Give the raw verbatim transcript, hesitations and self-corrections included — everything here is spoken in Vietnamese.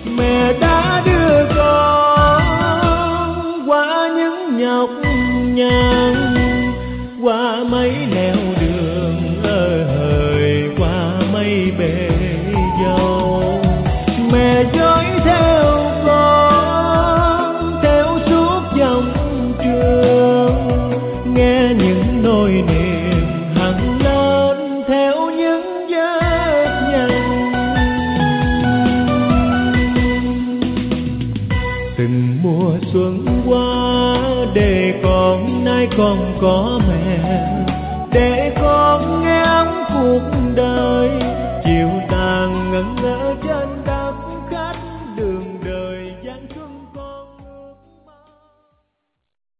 Mẹ đã đưa con qua những nhọc nhằn, qua mấy nẻo đường ơ hời, qua mấy bể dâu. Mẹ dõi theo con theo suốt dòng trường, nghe những nỗi niềm hằn lên theo những vết nhăn. Từng mùa xuân qua để con nay con có mẹ, để con